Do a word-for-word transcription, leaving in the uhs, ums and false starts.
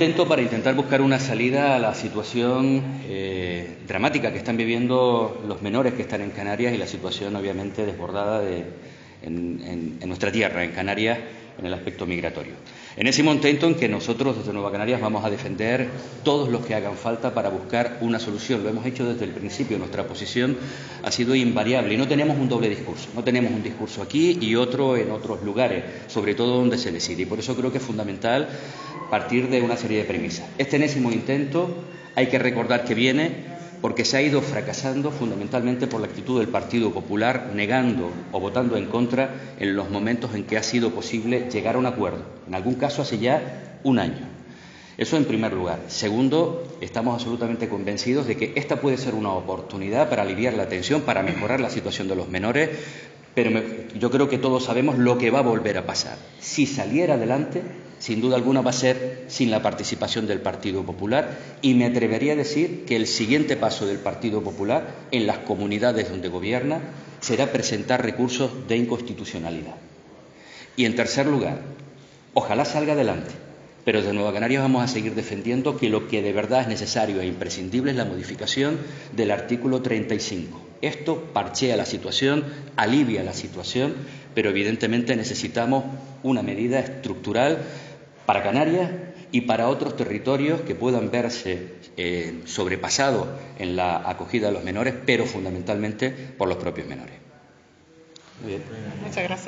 intento para intentar buscar una salida a la situación eh, dramática que están viviendo los menores que están en Canarias y la situación obviamente desbordada de, en, en, en nuestra tierra, en Canarias, en el aspecto migratorio. En ese intento en que nosotros desde Nueva Canarias vamos a defender todos los que hagan falta para buscar una solución. Lo hemos hecho desde el principio, nuestra posición ha sido invariable y no tenemos un doble discurso, no tenemos un discurso aquí y otro en otros lugares, sobre todo donde se decide. Y por eso creo que es fundamental partir de una serie de premisas. Este enésimo intento hay que recordar que viene porque se ha ido fracasando fundamentalmente por la actitud del Partido Popular, negando o votando en contra en los momentos en que ha sido posible llegar a un acuerdo, en algún caso hace ya un año. Eso en primer lugar. Segundo, estamos absolutamente convencidos de que esta puede ser una oportunidad para aliviar la tensión, para mejorar la situación de los menores, pero me, yo creo que todos sabemos lo que va a volver a pasar. Si saliera adelante, sin duda alguna va a ser sin la participación del Partido Popular y me atrevería a decir que el siguiente paso del Partido Popular en las comunidades donde gobierna será presentar recursos de inconstitucionalidad. Y en tercer lugar, ojalá salga adelante, pero desde Nueva Canarias vamos a seguir defendiendo que lo que de verdad es necesario e imprescindible es la modificación del artículo treinta y cinco. Esto parchea la situación, alivia la situación, pero evidentemente necesitamos una medida estructural para Canarias y para otros territorios que puedan verse eh, sobrepasados en la acogida de los menores, pero fundamentalmente por los propios menores. Muy bien. Muchas gracias.